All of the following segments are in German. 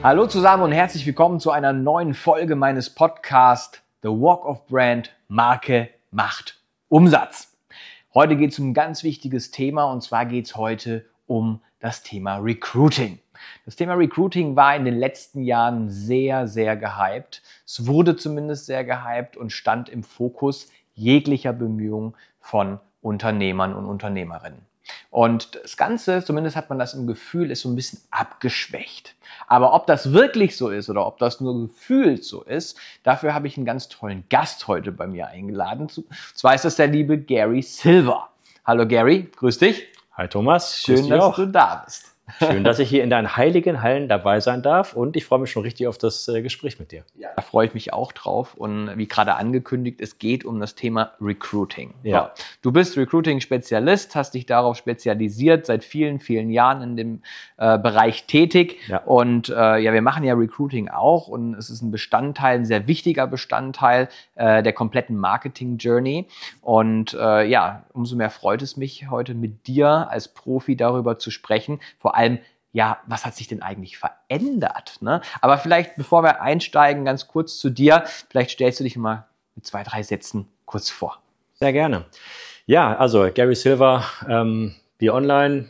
Hallo zusammen und herzlich willkommen zu einer neuen Folge meines Podcasts The Walk of Brand, Marke macht Umsatz. Heute geht es um ein ganz wichtiges Thema und zwar geht es heute um das Thema Recruiting. Das Thema Recruiting war in den letzten Jahren sehr, sehr gehypt. Es wurde zumindest sehr gehypt und stand im Fokus jeglicher Bemühungen von Unternehmern und Unternehmerinnen. Und das Ganze, zumindest hat man das im Gefühl, ist so ein bisschen abgeschwächt. Aber ob das wirklich so ist oder ob das nur gefühlt so ist, dafür habe ich einen ganz tollen Gast heute bei mir eingeladen. Und zwar ist das der liebe Gary Silver. Hallo Gary, grüß dich. Hi Thomas, Schön, dass du da bist. Schön, dass ich hier in deinen heiligen Hallen dabei sein darf und ich freue mich schon richtig auf das Gespräch mit dir. Ja, da freue ich mich auch drauf und wie gerade angekündigt, es geht um das Thema Recruiting. Ja. So, du bist Recruiting-Spezialist, hast dich darauf spezialisiert, seit vielen, vielen Jahren in dem Bereich tätig und wir machen ja Recruiting auch und es ist ein Bestandteil, ein sehr wichtiger Bestandteil der kompletten Marketing-Journey und umso mehr freut es mich, heute mit dir als Profi darüber zu sprechen, vor allem, was hat sich denn eigentlich verändert? Ne? Aber vielleicht, bevor wir einsteigen, ganz kurz zu dir. Vielleicht stellst du dich mal mit 2, 3 Sätzen kurz vor. Sehr gerne. Ja, also Gary Silver, Be-Online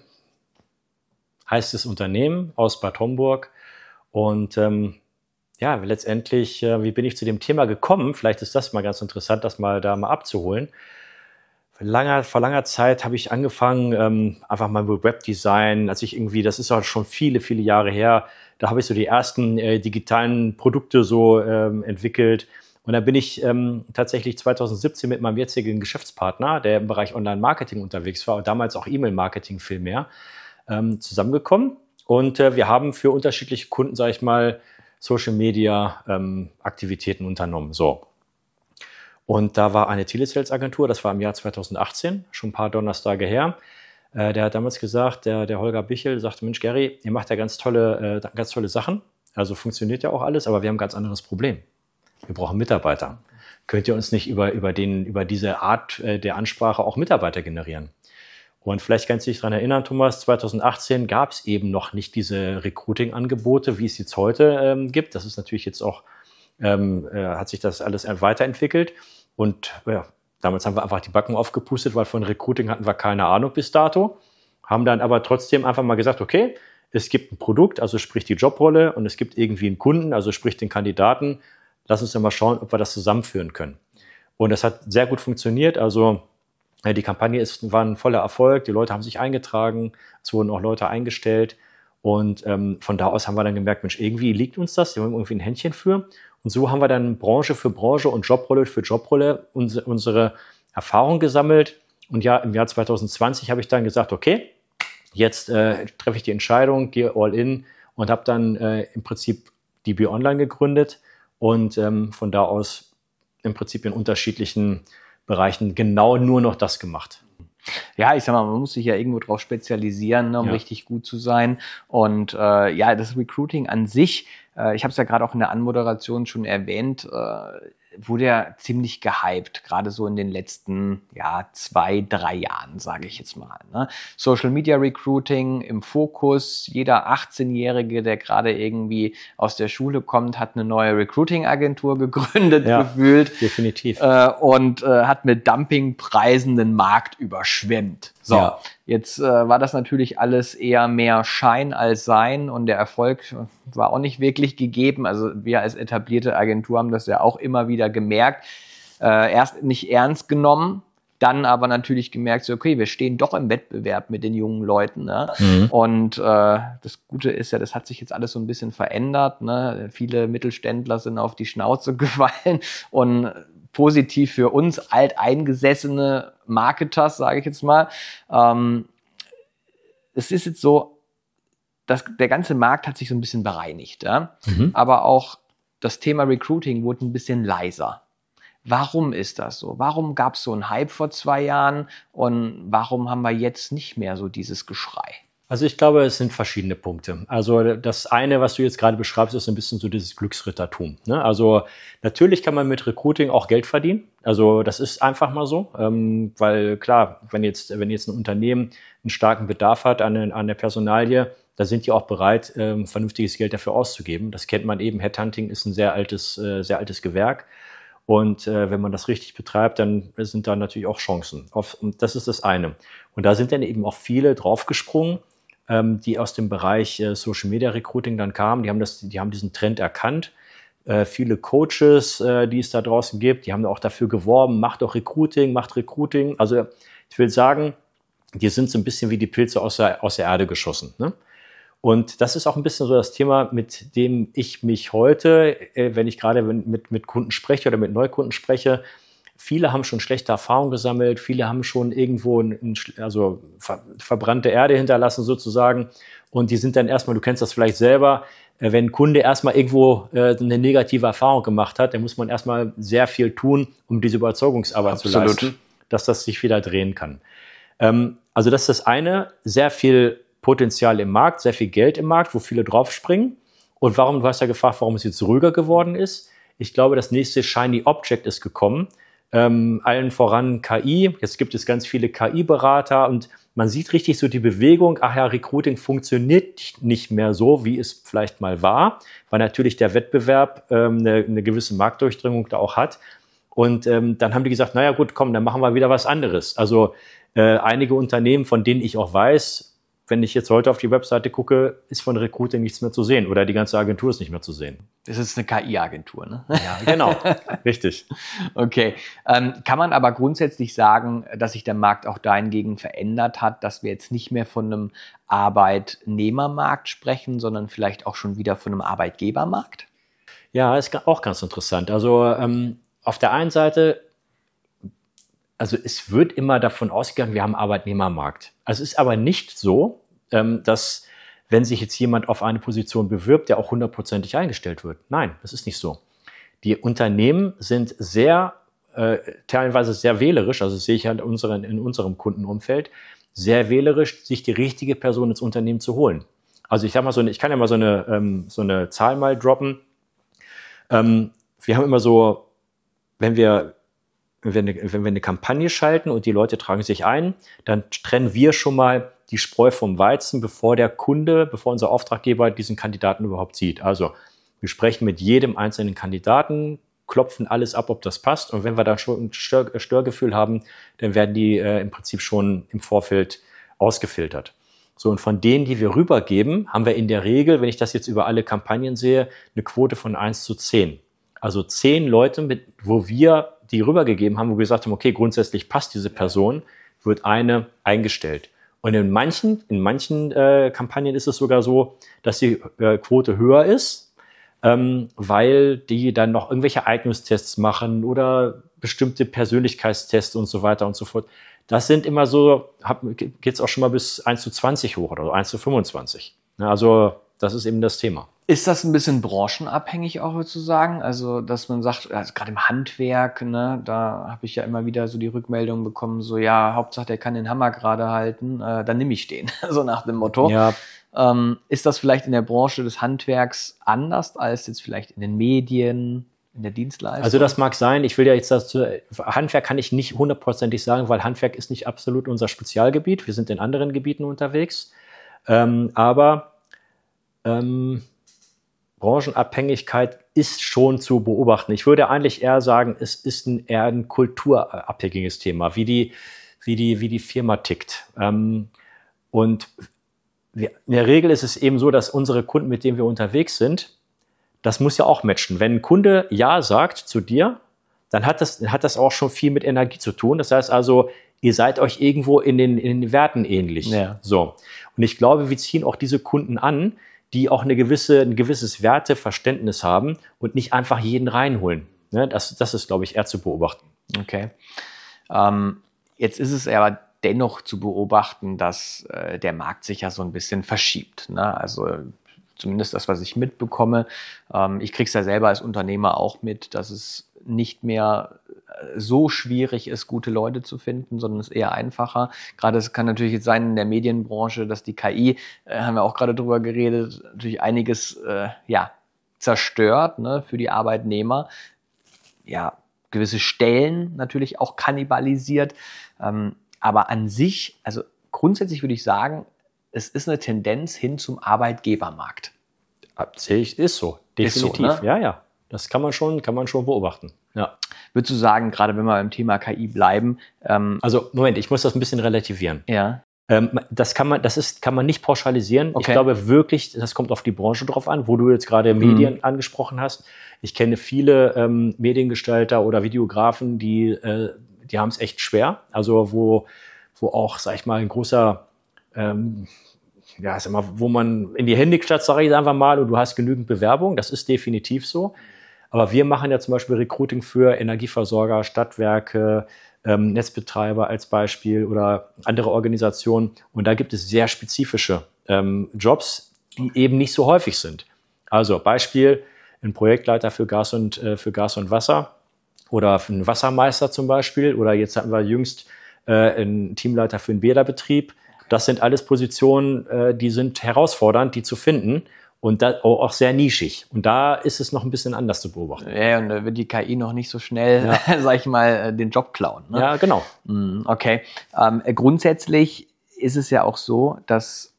heißt das Unternehmen aus Bad Homburg. Und letztendlich, wie bin ich zu dem Thema gekommen? Vielleicht ist das mal ganz interessant, das mal abzuholen. Vor langer Zeit habe ich angefangen, einfach mal mit Webdesign, das ist auch schon viele, viele Jahre her, da habe ich so die ersten digitalen Produkte so entwickelt. Und da bin ich tatsächlich 2017 mit meinem jetzigen Geschäftspartner, der im Bereich Online-Marketing unterwegs war und damals auch E-Mail-Marketing viel mehr, zusammengekommen. Und wir haben für unterschiedliche Kunden, sage ich mal, Social-Media-Aktivitäten unternommen. So. Und da war eine Telesales-Agentur, das war im Jahr 2018, schon ein paar Donnerstage her. Der hat damals gesagt, der Holger Bichel sagte, Mensch Gary, ihr macht ja ganz tolle Sachen, also funktioniert ja auch alles, aber wir haben ein ganz anderes Problem. Wir brauchen Mitarbeiter. Könnt ihr uns nicht über diese Art der Ansprache auch Mitarbeiter generieren? Und vielleicht kannst du dich daran erinnern, Thomas, 2018 gab es eben noch nicht diese Recruiting-Angebote, wie es jetzt heute gibt. Das ist natürlich jetzt auch, hat sich das alles weiterentwickelt. Und damals haben wir einfach die Backen aufgepustet, weil von Recruiting hatten wir keine Ahnung bis dato. Haben dann aber trotzdem einfach mal gesagt, okay, es gibt ein Produkt, also sprich die Jobrolle, und es gibt irgendwie einen Kunden, also sprich den Kandidaten. Lass uns dann mal schauen, ob wir das zusammenführen können. Und das hat sehr gut funktioniert. Also die Kampagne war ein voller Erfolg. Die Leute haben sich eingetragen. Es wurden auch Leute eingestellt. Und von da aus haben wir dann gemerkt, Mensch, irgendwie liegt uns das. Wir haben irgendwie ein Händchen für. Und so haben wir dann Branche für Branche und Jobrolle für Jobrolle unsere Erfahrung gesammelt. Und ja, im Jahr 2020 habe ich dann gesagt, okay, jetzt treffe ich die Entscheidung, gehe all in und habe dann im Prinzip die Be-Online gegründet und von da aus im Prinzip in unterschiedlichen Bereichen genau nur noch das gemacht. Ja, ich sag mal, man muss sich ja irgendwo drauf spezialisieren, ne, um richtig gut zu sein. Und das Recruiting an sich, ich habe es ja gerade auch in der Anmoderation schon erwähnt, wurde ja ziemlich gehypt, gerade so in den letzten 2, 3 Jahren, sage ich jetzt mal. Ne? Social Media Recruiting im Fokus, jeder 18-Jährige, der gerade irgendwie aus der Schule kommt, hat eine neue Recruiting-Agentur gegründet, gefühlt. Definitiv. Und hat mit Dumpingpreisen den Markt überschwemmt. So, jetzt war das natürlich alles eher mehr Schein als Sein und der Erfolg war auch nicht wirklich gegeben. Also wir als etablierte Agentur haben das ja auch immer wieder gemerkt. Erst nicht ernst genommen, dann aber natürlich gemerkt, so, okay, wir stehen doch im Wettbewerb mit den jungen Leuten. Ne? Und das Gute ist ja, das hat sich jetzt alles so ein bisschen verändert. Ne? Viele Mittelständler sind auf die Schnauze gefallen und positiv für uns alteingesessene Marketers, sage ich jetzt mal. Es ist jetzt so, dass der ganze Markt hat sich so ein bisschen bereinigt. Ja? Aber auch das Thema Recruiting wurde ein bisschen leiser. Warum ist das so? Warum gab es so einen Hype vor 2 Jahren und warum haben wir jetzt nicht mehr so dieses Geschrei? Also ich glaube, es sind verschiedene Punkte. Also das eine, was du jetzt gerade beschreibst, ist ein bisschen so dieses Glücksrittertum. Ne? Also natürlich kann man mit Recruiting auch Geld verdienen. Also das ist einfach mal so, weil klar, wenn jetzt ein Unternehmen einen starken Bedarf hat an der Personalie, da sind die auch bereit, vernünftiges Geld dafür auszugeben. Das kennt man eben. Headhunting ist ein sehr altes Gewerk. Und wenn man das richtig betreibt, dann sind da natürlich auch Chancen. Und das ist das eine. Und da sind dann eben auch viele draufgesprungen, die aus dem Bereich Social Media Recruiting dann kamen. Die haben diesen Trend erkannt. Viele Coaches, die es da draußen gibt, die haben auch dafür geworben, macht doch Recruiting, macht Recruiting. Also ich will sagen, die sind so ein bisschen wie die Pilze aus der Erde geschossen. Ne? Und das ist auch ein bisschen so das Thema, mit dem ich mich heute, wenn ich gerade mit Kunden spreche oder mit Neukunden spreche, viele haben schon schlechte Erfahrungen gesammelt, viele haben schon irgendwo verbrannte Erde hinterlassen sozusagen. Und die sind dann erstmal, du kennst das vielleicht selber, wenn ein Kunde erstmal irgendwo eine negative Erfahrung gemacht hat, dann muss man erstmal sehr viel tun, um diese Überzeugungsarbeit zu leisten, dass das sich wieder drehen kann. Also das ist das eine, sehr viel Potenzial im Markt, sehr viel Geld im Markt, wo viele draufspringen. Und du hast ja gefragt, warum es jetzt ruhiger geworden ist. Ich glaube, das nächste Shiny Object ist gekommen. Allen voran KI. Jetzt gibt es ganz viele KI-Berater und man sieht richtig so die Bewegung, ach ja, Recruiting funktioniert nicht mehr so, wie es vielleicht mal war, weil natürlich der Wettbewerb eine gewisse Marktdurchdringung da auch hat. Und dann haben die gesagt, naja gut, komm, dann machen wir wieder was anderes. Also einige Unternehmen, von denen ich auch weiß, wenn ich jetzt heute auf die Webseite gucke, ist von Recruiting nichts mehr zu sehen oder die ganze Agentur ist nicht mehr zu sehen. Das ist eine KI-Agentur, ne? Ja, genau. Richtig. Okay. Kann man aber grundsätzlich sagen, dass sich der Markt auch dahingegen verändert hat, dass wir jetzt nicht mehr von einem Arbeitnehmermarkt sprechen, sondern vielleicht auch schon wieder von einem Arbeitgebermarkt? Ja, ist auch ganz interessant. Also auf der einen Seite, also es wird immer davon ausgegangen, wir haben einen Arbeitnehmermarkt. Also es ist aber nicht so, dass wenn sich jetzt jemand auf eine Position bewirbt, der auch 100%ig eingestellt wird. Nein, das ist nicht so. Die Unternehmen sind teilweise sehr wählerisch, also das sehe ich halt in unserem Kundenumfeld, sehr wählerisch, sich die richtige Person ins Unternehmen zu holen. Also ich sag mal ich kann ja mal so eine Zahl mal droppen. Wir haben immer so, wenn wir eine Kampagne schalten und die Leute tragen sich ein, dann trennen wir schon mal die Spreu vom Weizen, bevor unser Auftraggeber diesen Kandidaten überhaupt sieht. Also wir sprechen mit jedem einzelnen Kandidaten, klopfen alles ab, ob das passt. Und wenn wir da schon ein Störgefühl haben, dann werden die im Prinzip schon im Vorfeld ausgefiltert. So, und von denen, die wir rübergeben, haben wir in der Regel, wenn ich das jetzt über alle Kampagnen sehe, eine Quote von 1:10. Also 10 Leute, wo wir die rübergegeben haben, wo wir gesagt haben, okay, grundsätzlich passt diese Person, wird eine eingestellt. Und in manchen Kampagnen ist es sogar so, dass die Quote höher ist, weil die dann noch irgendwelche Eignungstests machen oder bestimmte Persönlichkeitstests und so weiter und so fort. Das sind immer so, geht es auch schon mal bis 1:20 hoch oder so, 1:25. Ja, also das ist eben das Thema. Ist das ein bisschen branchenabhängig auch sozusagen? Also, dass man sagt, also gerade im Handwerk, ne, da habe ich ja immer wieder so die Rückmeldung bekommen, so ja, Hauptsache der kann den Hammer gerade halten, dann nehme ich den, so nach dem Motto. Ja. Ist das vielleicht in der Branche des Handwerks anders als jetzt vielleicht in den Medien, in der Dienstleistung? Also das mag sein. Ich will ja jetzt Handwerk kann ich nicht 100%ig sagen, weil Handwerk ist nicht absolut unser Spezialgebiet. Wir sind in anderen Gebieten unterwegs. Aber Branchenabhängigkeit ist schon zu beobachten. Ich würde eigentlich eher sagen, es ist eher ein kulturabhängiges Thema, wie die Firma tickt. Und in der Regel ist es eben so, dass unsere Kunden, mit denen wir unterwegs sind, das muss ja auch matchen. Wenn ein Kunde Ja sagt zu dir, dann hat das auch schon viel mit Energie zu tun. Das heißt also, ihr seid euch irgendwo in den Werten ähnlich. Ja. So. Und ich glaube, wir ziehen auch diese Kunden an, die auch ein gewisses Werteverständnis haben und nicht einfach jeden reinholen. Ne? Das ist, glaube ich, eher zu beobachten. Okay. Jetzt ist es aber dennoch zu beobachten, dass der Markt sich ja so ein bisschen verschiebt. Ne? Also zumindest das, was ich mitbekomme. Ich kriege es ja selber als Unternehmer auch mit, dass es nicht mehr so schwierig ist, gute Leute zu finden, sondern es ist eher einfacher. Gerade es kann natürlich jetzt sein in der Medienbranche, dass die KI, haben wir auch gerade drüber geredet, natürlich einiges zerstört, ne, für die Arbeitnehmer. Ja, gewisse Stellen natürlich auch kannibalisiert. Aber an sich, also grundsätzlich würde ich sagen, es ist eine Tendenz hin zum Arbeitgebermarkt. Sehe ich, ist so, definitiv. Ist so, ne? Ja. Das kann man schon beobachten. Ja. Würdest du sagen, gerade wenn wir beim Thema KI bleiben? Also Moment, ich muss das ein bisschen relativieren. Ja. Das kann man nicht pauschalisieren. Okay. Ich glaube wirklich, das kommt auf die Branche drauf an, wo du jetzt gerade Medien angesprochen hast. Ich kenne viele Mediengestalter oder Videografen, die haben es echt schwer. Also wo auch, sag ich mal, ein großer wo man in die Hände klatscht, sage ich einfach mal, und du hast genügend Bewerbung. Das ist definitiv so. Aber wir machen ja zum Beispiel Recruiting für Energieversorger, Stadtwerke, Netzbetreiber als Beispiel oder andere Organisationen. Und da gibt es sehr spezifische Jobs, die eben nicht so häufig sind. Also Beispiel, ein Projektleiter für Gas und Wasser oder ein Wassermeister zum Beispiel. Oder jetzt hatten wir jüngst einen Teamleiter für einen Bäderbetrieb. Das sind alles Positionen, die sind herausfordernd, die zu finden. Und da auch sehr nischig. Und da ist es noch ein bisschen anders zu beobachten. Ja, und da wird die KI noch nicht so schnell, sag ich mal, den Job klauen. Ne? Ja, genau. Okay. Grundsätzlich ist es ja auch so, dass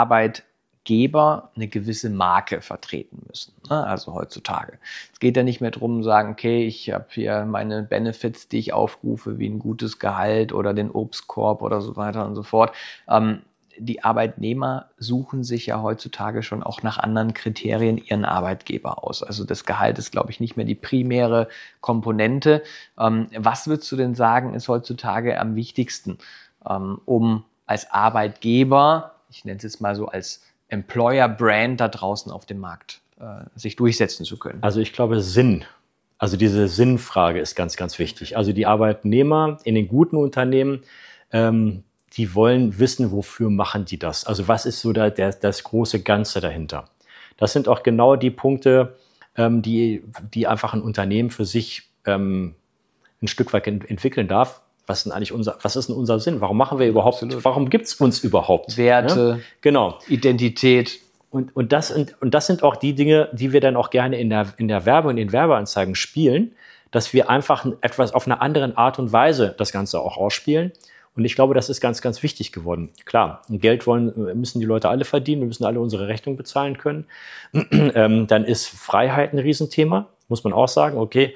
Arbeitgeber eine gewisse Marke vertreten müssen. Ne? Also heutzutage. Es geht ja nicht mehr darum, zu sagen, okay, ich habe hier meine Benefits, die ich aufrufe, wie ein gutes Gehalt oder den Obstkorb oder so weiter und so fort. Die Arbeitnehmer suchen sich ja heutzutage schon auch nach anderen Kriterien ihren Arbeitgeber aus. Also das Gehalt ist, glaube ich, nicht mehr die primäre Komponente. Was würdest du denn sagen, ist heutzutage am wichtigsten, um als Arbeitgeber, ich nenne es jetzt mal so als Employer-Brand da draußen auf dem Markt sich durchsetzen zu können? Also ich glaube Sinn. Also diese Sinnfrage ist ganz, ganz wichtig. Also die Arbeitnehmer in den guten Unternehmen, die wollen wissen, wofür machen die das? Also was ist so das große Ganze dahinter? Das sind auch genau die Punkte, die einfach ein Unternehmen für sich ein Stück weit entwickeln darf. Was ist denn unser Sinn? Warum machen wir überhaupt? Absolut. Warum gibt's uns überhaupt? Werte, ja? Genau. Identität. Und das sind auch die Dinge, die wir dann auch gerne in der Werbung, in den Werbeanzeigen spielen, dass wir einfach etwas auf eine andere Art und Weise das Ganze auch ausspielen. Und ich glaube, das ist ganz, ganz wichtig geworden. Klar, Geld müssen die Leute alle verdienen, wir müssen alle unsere Rechnung bezahlen können. Dann ist Freiheit ein Riesenthema, muss man auch sagen. Okay,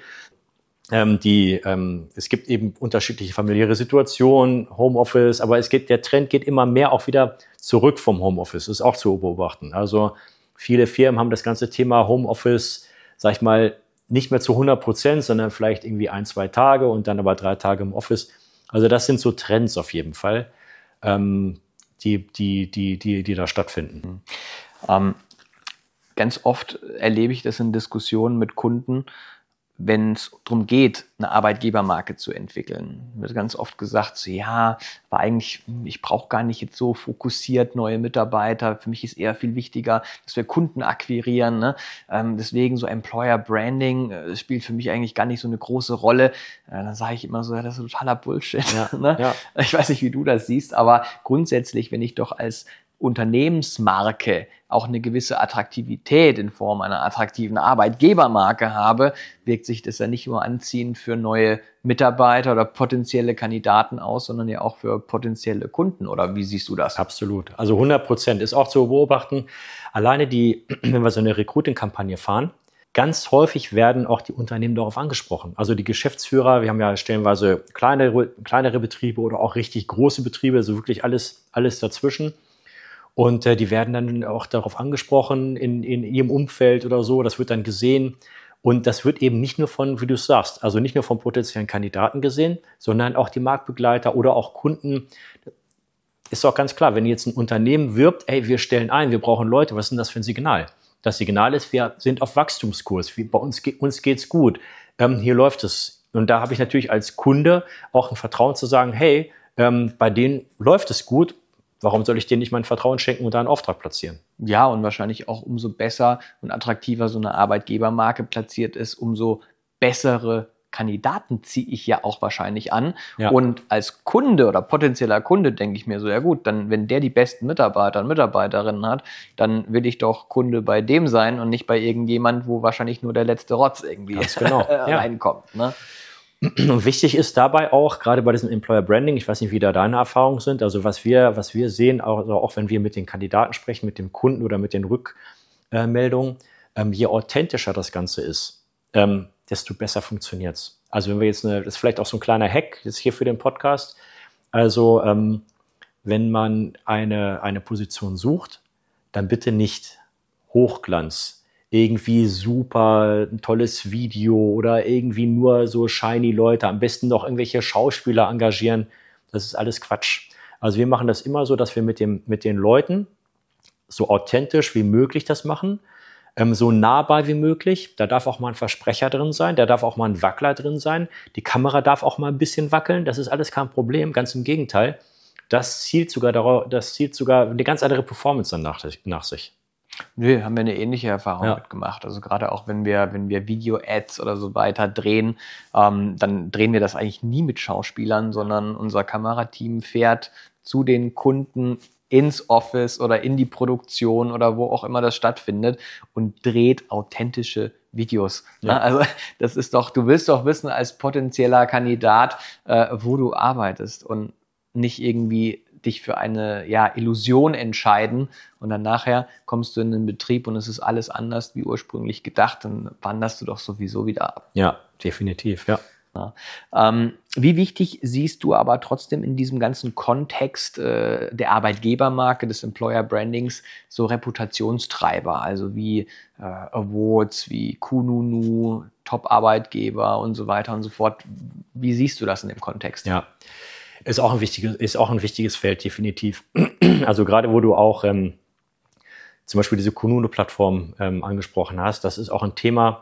es gibt eben unterschiedliche familiäre Situationen, Homeoffice, aber der Trend geht immer mehr auch wieder zurück vom Homeoffice. Das ist auch zu beobachten. Also viele Firmen haben das ganze Thema Homeoffice, sag ich mal, nicht mehr zu 100%, sondern vielleicht irgendwie 1-2 Tage und dann aber 3 Tage im Office. Also das sind so Trends auf jeden Fall, die da stattfinden. Ganz oft erlebe ich das in Diskussionen mit Kunden, wenn es darum geht, eine Arbeitgebermarke zu entwickeln. Wird ganz oft gesagt, so, ja, aber eigentlich, ich brauche gar nicht jetzt so fokussiert neue Mitarbeiter. Für mich ist eher viel wichtiger, dass wir Kunden akquirieren. Ne? Deswegen so Employer Branding spielt für mich eigentlich gar nicht so eine große Rolle. Dann sage ich immer so, ja, das ist totaler Bullshit. Ja, ne? Ja. Ich weiß nicht, wie du das siehst, aber grundsätzlich, wenn ich doch als Unternehmensmarke auch eine gewisse Attraktivität in Form einer attraktiven Arbeitgebermarke habe, wirkt sich das ja nicht nur anziehend für neue Mitarbeiter oder potenzielle Kandidaten aus, sondern ja auch für potenzielle Kunden. Oder wie siehst du das? Absolut. Also 100% ist auch zu beobachten. Alleine wenn wir so eine Recruiting-Kampagne fahren, ganz häufig werden auch die Unternehmen darauf angesprochen. Also die Geschäftsführer, wir haben ja stellenweise kleinere Betriebe oder auch richtig große Betriebe, also wirklich alles dazwischen. Und die werden dann auch darauf angesprochen in ihrem Umfeld oder so. Das wird dann gesehen. Und das wird eben nicht nur wie du sagst, also nicht nur von potenziellen Kandidaten gesehen, sondern auch die Marktbegleiter oder auch Kunden. Ist doch ganz klar, wenn jetzt ein Unternehmen wirbt, ey, wir stellen ein, wir brauchen Leute, was ist denn das für ein Signal? Das Signal ist, wir sind auf Wachstumskurs, bei uns geht's gut, hier läuft es. Und da habe ich natürlich als Kunde auch ein Vertrauen zu sagen, hey, bei denen läuft es gut. Warum soll ich denen nicht mein Vertrauen schenken und da einen Auftrag platzieren? Ja, und wahrscheinlich auch umso besser und attraktiver so eine Arbeitgebermarke platziert ist, umso bessere Kandidaten ziehe ich ja auch wahrscheinlich an. Ja. Und als Kunde oder potenzieller Kunde denke ich mir so, ja gut, dann wenn der die besten Mitarbeiter und Mitarbeiterinnen hat, dann will ich doch Kunde bei dem sein und nicht bei irgendjemand, wo wahrscheinlich nur der letzte Rotz irgendwie Ganz genau. reinkommt. Ne? Und wichtig ist dabei auch, gerade bei diesem Employer Branding, ich weiß nicht, wie da deine Erfahrungen sind, also was wir sehen, auch wenn wir mit den Kandidaten sprechen, mit dem Kunden oder mit den Rückmeldungen, je authentischer das Ganze ist, desto besser funktioniert's. Also wenn wir jetzt das ist vielleicht auch so ein kleiner Hack jetzt hier für den Podcast. Also wenn man eine Position sucht, dann bitte nicht Hochglanz, irgendwie super ein tolles Video oder irgendwie nur so shiny Leute, am besten noch irgendwelche Schauspieler engagieren. Das ist alles Quatsch. Also wir machen das immer so, dass wir mit den Leuten so authentisch wie möglich das machen, so nahbar wie möglich. Da darf auch mal ein Versprecher drin sein, da darf auch mal ein Wackler drin sein. Die Kamera darf auch mal ein bisschen wackeln. Das ist alles kein Problem, ganz im Gegenteil. Das zielt sogar eine ganz andere Performance dann nach sich. Nö, haben wir eine ähnliche Erfahrung mitgemacht. Also gerade auch wenn wir Video-Ads oder so weiter drehen, dann drehen wir das eigentlich nie mit Schauspielern, sondern unser Kamerateam fährt zu den Kunden ins Office oder in die Produktion oder wo auch immer das stattfindet und dreht authentische Videos. Ja. Also das ist doch, du willst doch wissen als potenzieller Kandidat, wo du arbeitest und nicht irgendwie dich für eine Illusion entscheiden und dann nachher kommst du in den Betrieb und es ist alles anders wie ursprünglich gedacht, dann wanderst du doch sowieso wieder ab. Ja, definitiv, ja. Wie wichtig siehst du aber trotzdem in diesem ganzen Kontext der Arbeitgebermarke, des Employer Brandings, so Reputationstreiber, also wie Awards, wie Kununu, Top-Arbeitgeber und so weiter und so fort. Wie siehst du das in dem Kontext? Ja, ist auch ein wichtiges Feld, definitiv. Also gerade wo du auch zum Beispiel diese Kununu-Plattform angesprochen hast, das ist auch ein Thema,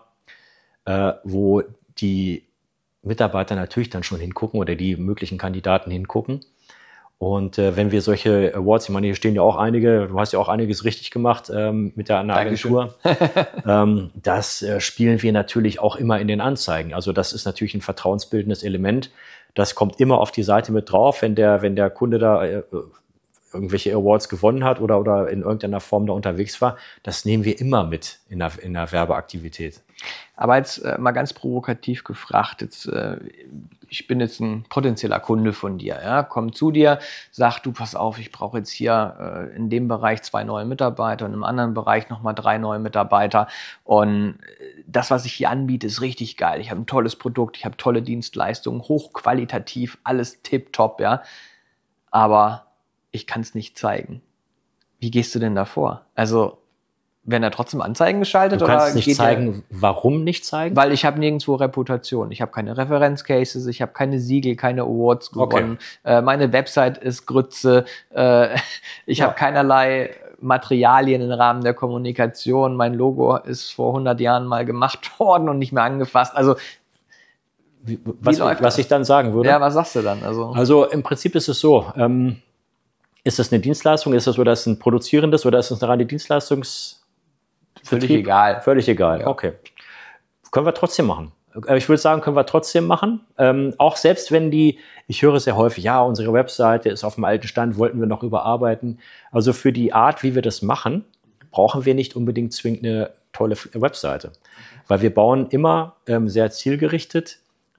wo die Mitarbeiter natürlich dann schon hingucken oder die möglichen Kandidaten hingucken. Und wenn wir solche Awards, ich meine, hier stehen ja auch einige, du hast ja auch einiges richtig gemacht mit der Agentur, das spielen wir natürlich auch immer in den Anzeigen. Also das ist natürlich ein vertrauensbildendes Element. Das kommt immer auf die Seite mit drauf, wenn der Kunde da irgendwelche Awards gewonnen hat oder in irgendeiner Form da unterwegs war. Das nehmen wir immer mit in der Werbeaktivität. Aber jetzt mal ganz provokativ gefragt, ich bin jetzt ein potenzieller Kunde von dir, ja, komm zu dir, sag du, pass auf, ich brauche jetzt hier in dem Bereich 2 neue Mitarbeiter und im anderen Bereich nochmal 3 neue Mitarbeiter und das, was ich hier anbiete, ist richtig geil. Ich habe ein tolles Produkt, ich habe tolle Dienstleistungen, hochqualitativ, alles tipptopp, ja, aber ich kann es nicht zeigen. Wie gehst du denn da vor? Also werden da trotzdem Anzeigen geschaltet? Du kannst nicht zeigen. Warum nicht zeigen? Weil ich habe nirgendwo Reputation. Ich habe keine Referenzcases, ich habe keine Siegel, keine Awards gewonnen. Okay. Meine Website ist Grütze. Ich habe keinerlei Materialien im Rahmen der Kommunikation. Mein Logo ist vor 100 Jahren mal gemacht worden und nicht mehr angefasst. Also was ich dann sagen würde? Ja, was sagst du dann? Also im Prinzip ist es so, ist das eine Dienstleistung, ist das ein produzierendes oder ist das eine reine Völlig egal. Völlig egal, ja. Okay. Können wir trotzdem machen. Ich würde sagen, können wir trotzdem machen. Auch selbst wenn ich höre sehr häufig, ja, unsere Webseite ist auf dem alten Stand, wollten wir noch überarbeiten. Also für die Art, wie wir das machen, brauchen wir nicht unbedingt zwingend eine tolle Webseite. Weil wir bauen immer sehr zielgerichtet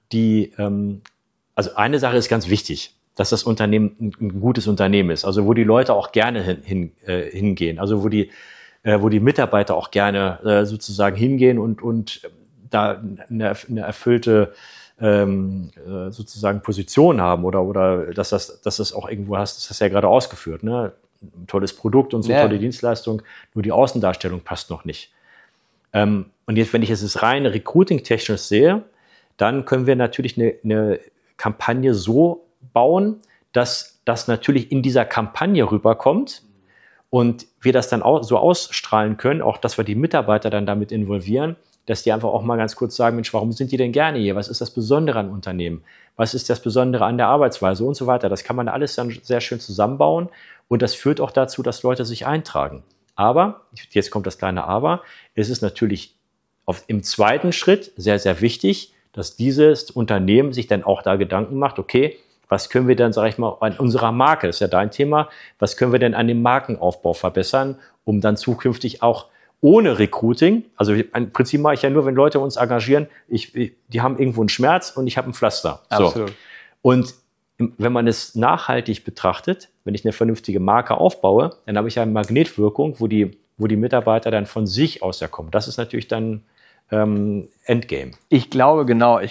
also eine Sache ist ganz wichtig, dass das Unternehmen ein gutes Unternehmen ist, also wo die Leute auch gerne hingehen, also wo die Mitarbeiter auch gerne sozusagen hingehen und da eine erfüllte sozusagen Position haben oder dass das auch irgendwo hast, das hast du ja gerade ausgeführt, ne? Ein tolles Produkt und so tolle Dienstleistung, nur die Außendarstellung passt noch nicht. Und jetzt, wenn ich es rein recruiting-technisch sehe, dann können wir natürlich eine Kampagne so bauen, dass das natürlich in dieser Kampagne rüberkommt und wir das dann auch so ausstrahlen können, auch dass wir die Mitarbeiter dann damit involvieren, dass die einfach auch mal ganz kurz sagen, Mensch, warum sind die denn gerne hier? Was ist das Besondere an Unternehmen? Was ist das Besondere an der Arbeitsweise und so weiter? Das kann man alles dann sehr schön zusammenbauen und das führt auch dazu, dass Leute sich eintragen. Aber, jetzt kommt das kleine Aber, es ist natürlich im zweiten Schritt sehr, sehr wichtig, dass dieses Unternehmen sich dann auch da Gedanken macht, okay, was können wir dann, sage ich mal, an unserer Marke, das ist ja dein Thema, was können wir denn an dem Markenaufbau verbessern, um dann zukünftig auch ohne Recruiting, also im Prinzip mache ich ja nur, wenn Leute uns engagieren, die haben irgendwo einen Schmerz und ich habe ein Pflaster. Absolut. So. Und wenn man es nachhaltig betrachtet, wenn ich eine vernünftige Marke aufbaue, dann habe ich ja eine Magnetwirkung, wo die Mitarbeiter dann von sich aus ja kommen. Das ist natürlich dann Endgame. Ich glaube,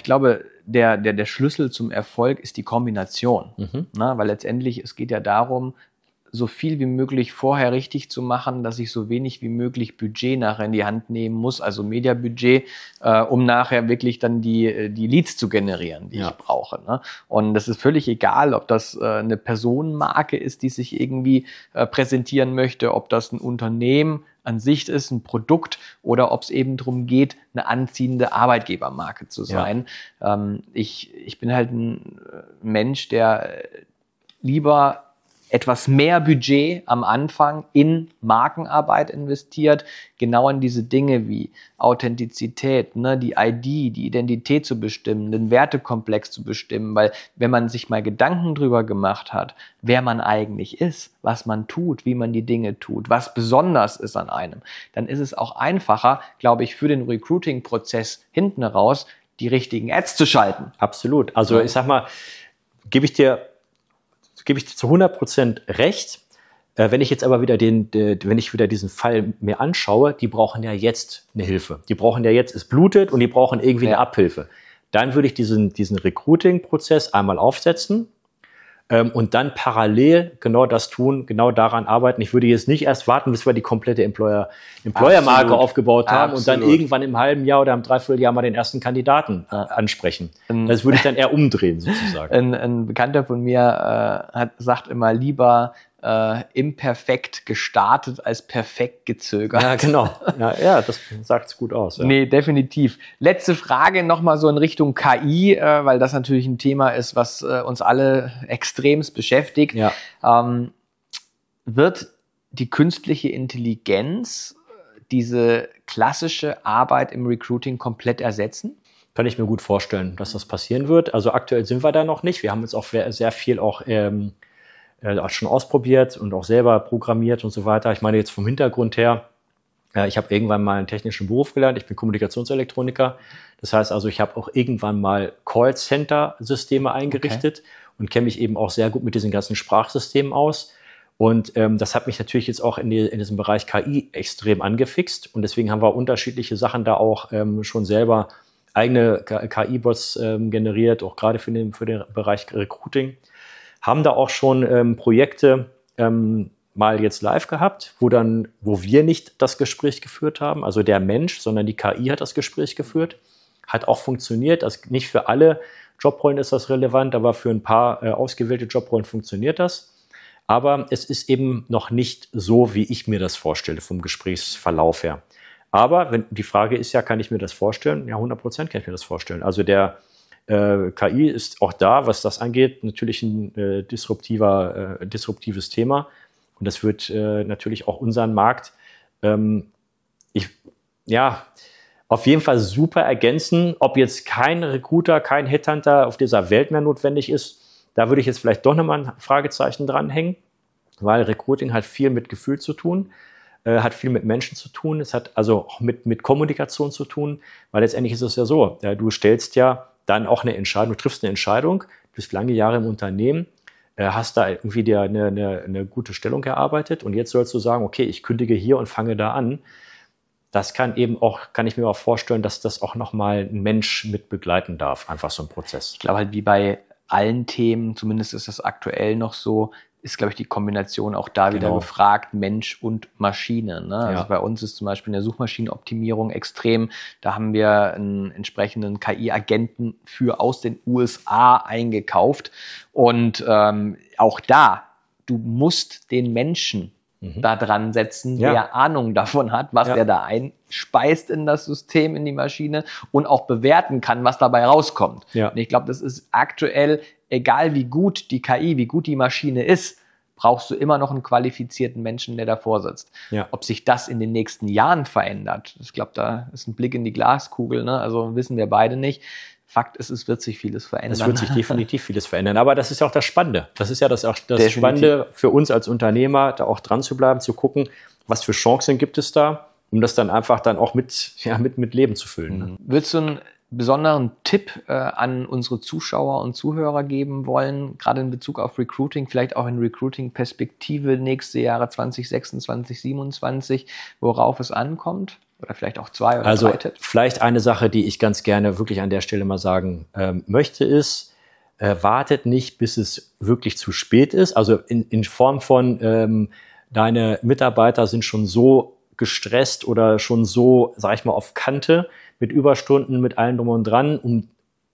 der Schlüssel zum Erfolg ist die Kombination. Na, weil letztendlich, es geht ja darum, so viel wie möglich vorher richtig zu machen, dass ich so wenig wie möglich Budget nachher in die Hand nehmen muss, also Mediabudget, um nachher wirklich dann die Leads zu generieren, die ich brauche. Ne? Und das ist völlig egal, ob das eine Personenmarke ist, die sich irgendwie präsentieren möchte, ob das ein Unternehmen an sich ist, ein Produkt, oder ob es eben darum geht, eine anziehende Arbeitgebermarke zu sein. Ich bin halt ein Mensch, der lieber etwas mehr Budget am Anfang in Markenarbeit investiert, genau in diese Dinge wie Authentizität, ne, die ID, die Identität zu bestimmen, den Wertekomplex zu bestimmen, weil wenn man sich mal Gedanken drüber gemacht hat, wer man eigentlich ist, was man tut, wie man die Dinge tut, was besonders ist an einem, dann ist es auch einfacher, glaube ich, für den Recruiting-Prozess hinten raus, die richtigen Ads zu schalten. Absolut. Also ich sag mal, gebe ich dir zu 100% recht. Wenn ich jetzt aber wieder wenn ich wieder diesen Fall mir anschaue, die brauchen ja jetzt eine Hilfe. Die brauchen ja jetzt, es blutet und die brauchen irgendwie eine Abhilfe. Dann würde ich diesen Recruiting-Prozess einmal aufsetzen und dann parallel genau das tun, genau daran arbeiten. Ich würde jetzt nicht erst warten, bis wir die komplette Employer-Marke aufgebaut haben und dann irgendwann im halben Jahr oder im Dreivierteljahr mal den ersten Kandidaten ansprechen. Das würde ich dann eher umdrehen sozusagen. Ein Bekannter von mir sagt immer, lieber imperfekt gestartet als perfekt gezögert. Ja, genau. Ja, das sagt es gut aus. Ja. Nee, definitiv. Letzte Frage nochmal so in Richtung KI, weil das natürlich ein Thema ist, was uns alle extremst beschäftigt. Ja. Wird die künstliche Intelligenz diese klassische Arbeit im Recruiting komplett ersetzen? Kann ich mir gut vorstellen, dass das passieren wird. Also aktuell sind wir da noch nicht. Wir haben jetzt auch sehr viel auch schon ausprobiert und auch selber programmiert und so weiter. Ich meine jetzt vom Hintergrund her, ich habe irgendwann mal einen technischen Beruf gelernt. Ich bin Kommunikationselektroniker. Das heißt also, ich habe auch irgendwann mal Callcenter-Systeme eingerichtet und kenne mich eben auch sehr gut mit diesen ganzen Sprachsystemen aus. Und das hat mich natürlich jetzt auch in diesem Bereich KI extrem angefixt. Und deswegen haben wir unterschiedliche Sachen da auch schon selber eigene KI-Bots generiert, auch gerade für den Bereich Recruiting. Haben da auch schon Projekte mal jetzt live gehabt, wo wir nicht das Gespräch geführt haben, also der Mensch, sondern die KI hat das Gespräch geführt. Hat auch funktioniert. Also nicht für alle Jobrollen ist das relevant, aber für ein paar ausgewählte Jobrollen funktioniert das. Aber es ist eben noch nicht so, wie ich mir das vorstelle vom Gesprächsverlauf her. Aber die Frage ist ja, kann ich mir das vorstellen? Ja, 100% kann ich mir das vorstellen. Also der KI ist auch da, was das angeht, natürlich ein disruptives Thema. Und das wird natürlich auch unseren Markt auf jeden Fall super ergänzen. Ob jetzt kein Recruiter, kein Headhunter auf dieser Welt mehr notwendig ist, da würde ich jetzt vielleicht doch nochmal ein Fragezeichen dranhängen, weil Recruiting hat viel mit Gefühl zu tun, hat viel mit Menschen zu tun, es hat also auch mit Kommunikation zu tun, weil letztendlich ist es ja so, du stellst ja dann auch eine Entscheidung, du triffst eine Entscheidung, du bist lange Jahre im Unternehmen, hast da irgendwie dir eine gute Stellung erarbeitet und jetzt sollst du sagen, okay, ich kündige hier und fange da an. Das kann ich mir auch vorstellen, dass das auch nochmal ein Mensch mit begleiten darf, einfach so ein Prozess. Ich glaube halt, wie bei allen Themen, zumindest ist das aktuell noch so, ist, glaube ich, die Kombination auch da wieder gefragt, Mensch und Maschine. Ne? Also bei uns ist zum Beispiel in der Suchmaschinenoptimierung extrem, da haben wir einen entsprechenden KI-Agenten aus den USA eingekauft und auch da, du musst den Menschen da dran setzen, der Ahnung davon hat, was der da einspeist in das System, in die Maschine und auch bewerten kann, was dabei rauskommt. Ja. Und ich glaube, das ist aktuell, egal wie gut die KI, wie gut die Maschine ist, brauchst du immer noch einen qualifizierten Menschen, der davor sitzt. Ja. Ob sich das in den nächsten Jahren verändert, ich glaube, da ist ein Blick in die Glaskugel, ne? Also wissen wir beide nicht. Fakt ist, es wird sich vieles verändern. Es wird sich definitiv vieles verändern. Aber das ist ja auch das Spannende. Das ist ja das Spannende für uns als Unternehmer, da auch dran zu bleiben, zu gucken, was für Chancen gibt es da. um das dann einfach dann auch mit Leben zu füllen. Ne? Würdest du einen besonderen Tipp an unsere Zuschauer und Zuhörer geben wollen, gerade in Bezug auf Recruiting, vielleicht auch in Recruiting-Perspektive nächste Jahre 2026, 2027, worauf es ankommt? Oder vielleicht auch 2 oder 3 Tipps? Vielleicht eine Sache, die ich ganz gerne wirklich an der Stelle mal sagen möchte, ist, wartet nicht, bis es wirklich zu spät ist. Also in Form von, deine Mitarbeiter sind schon so gestresst oder schon so, sag ich mal, auf Kante mit Überstunden, mit allem drum und dran,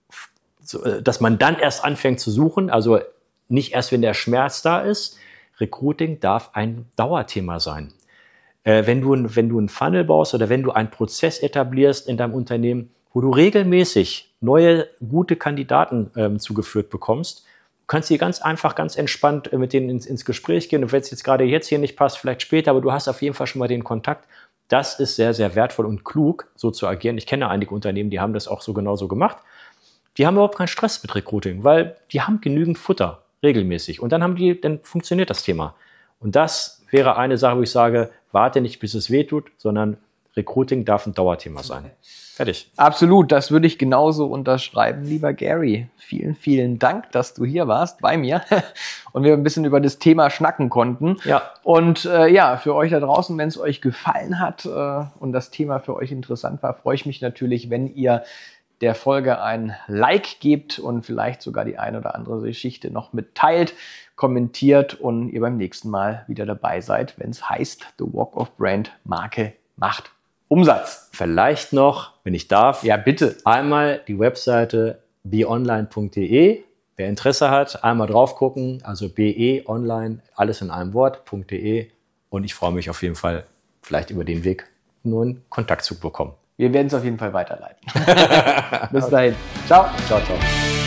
dass man dann erst anfängt zu suchen. Also nicht erst, wenn der Schmerz da ist. Recruiting darf ein Dauerthema sein. Wenn du einen Funnel baust oder wenn du einen Prozess etablierst in deinem Unternehmen, wo du regelmäßig neue, gute Kandidaten zugeführt bekommst, kannst du ganz einfach, ganz entspannt mit denen ins Gespräch gehen. Und wenn es jetzt gerade jetzt hier nicht passt, vielleicht später, aber du hast auf jeden Fall schon mal den Kontakt. Das ist sehr, sehr wertvoll und klug, so zu agieren. Ich kenne einige Unternehmen, die haben das auch so genauso gemacht. Die haben überhaupt keinen Stress mit Recruiting, weil die haben genügend Futter regelmäßig. Und dann funktioniert das Thema. Und das wäre eine Sache, wo ich sage, warte nicht, bis es weh tut, sondern Recruiting darf ein Dauerthema sein. Fertig. Absolut, das würde ich genauso unterschreiben, lieber Gary. Vielen, vielen Dank, dass du hier warst bei mir und wir ein bisschen über das Thema schnacken konnten. Ja. Und für euch da draußen, wenn es euch gefallen hat und das Thema für euch interessant war, freue ich mich natürlich, wenn ihr der Folge ein Like gebt und vielleicht sogar die eine oder andere Geschichte noch mitteilt, kommentiert und ihr beim nächsten Mal wieder dabei seid, wenn es heißt, The Walk of Brand, Marke macht Umsatz. Vielleicht noch, wenn ich darf, ja bitte, einmal die Webseite beonline.de. Wer Interesse hat, einmal drauf gucken, also be-online, alles in einem Wort.de und ich freue mich auf jeden Fall, vielleicht über den Weg nur einen Kontakt zu bekommen. Wir werden es auf jeden Fall weiterleiten. Bis dahin. Ciao. Ciao, ciao.